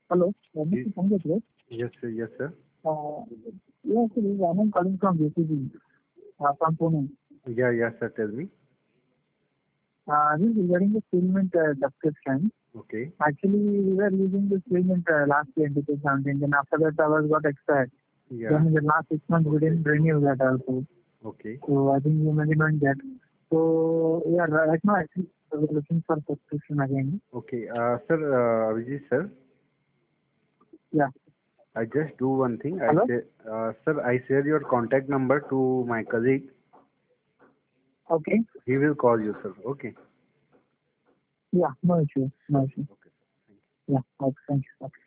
Hello, Ye- Mr. Pankaj, right? Yes, sir. Yes, sir. Uh, Yes, this is Anand calling from JCB, from Pune. Yeah, yes, sir. Tell me. This is regarding the filament subscription. Okay. Actually, we were using this filament last year in 2017, then after that ours got expired. Yeah. Then in the last 6 months we didn't renew that also. Okay. So I think you may be knowing that. So yeah, right now actually we're looking for subscription again. Okay. Sir, Abhijit, sir, Yeah. I just do one thing. Hello? Sir, I share your contact number to my colleague. Okay. He will call you, sir. Okay. Yeah, no issue. No issue. Okay, sir. Thank you. Yeah, okay, thank you. Okay.